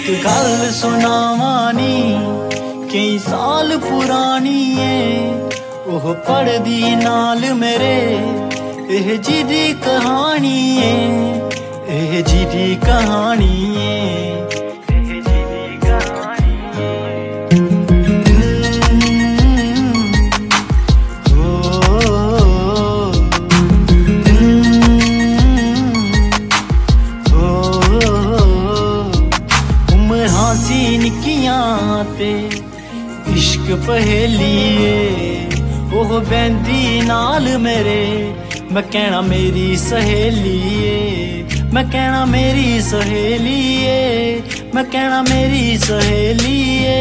एक गल सुनावानी कई साल पुरानी है ओह पढ़दी नाल मेरे एह जी दी कहानी है एह जी दी कहानी है ते इश्क पहेलिए ओह बैंदी नाल मेरे मैं कहना मेरी सहेलिए मैं कहना मेरी सहेलिए मैं कहना मेरी सहेलिए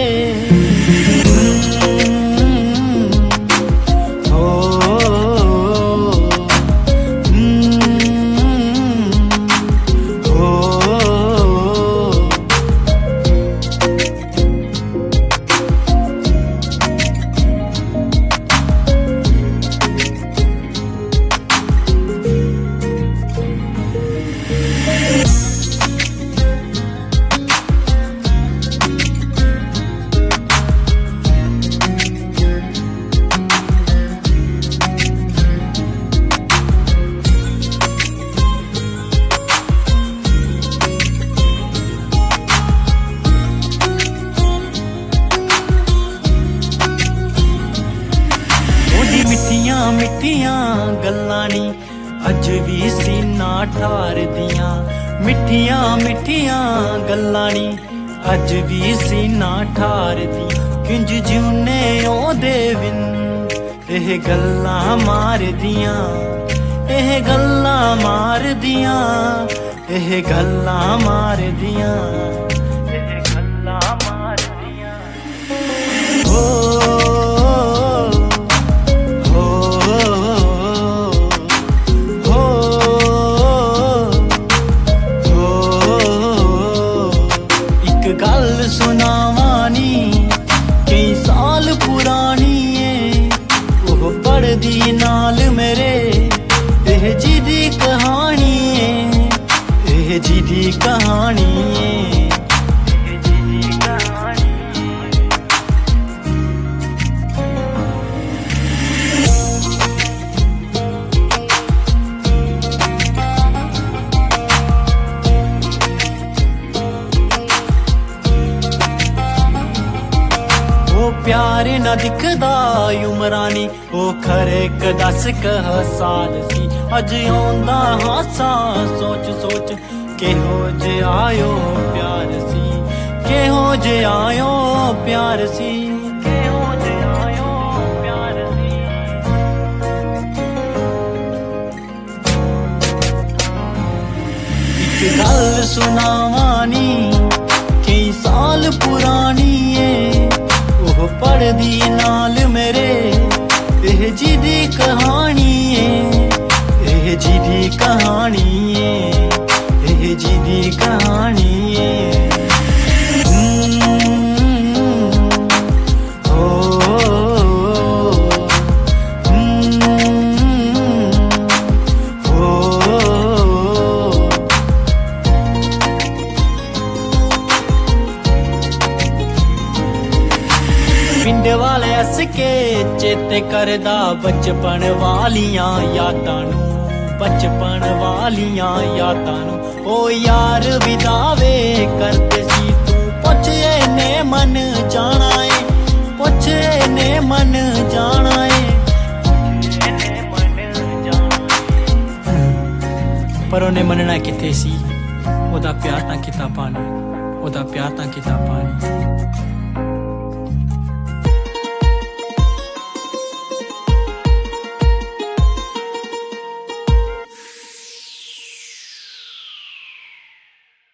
मिठियां मिठियां गल्लां नी अज भी सीना ठार दियां मिठियां मिठियां गल्लां नी अज भी सीना ठार दियां किंज जिउने ओदे बिन एह गल्लां मार दियां एह गल्लां मार दियां एह गल्लां मार दियां एह गल्लां मार दियां ओ गल सुनावानी कई साल पुरानी है ओह पढ़दी नाल मेरे एह जी दी कहानी है एह जी दी कहानी है प्यार न दिखदा उमरानी ओ खरे दस कह साल सी अज आंदा हासा सोच सोच केहो जे आयो प्यार सी केहो जे आयो प्यार सी केहो जे आयो प्यार सी एक गल सुनावानी कई साल पुरानी है ओह पढ़दी नाल मेरे एह जी दी कहानी है एह जी दी कहानी है एह जी दी कहानी है पिंड वाले हस के चेते करदा बचपन वालियां यादां नूं बचपन वालियां यादां नूं ओ यार विदावे करदे सी तू पुछे ने मन जाना है पुछे ने मन जाना है पर उन्हें मनना किथे सी ओदा प्यार तां किता पानी ओदा प्यार तां किता पानी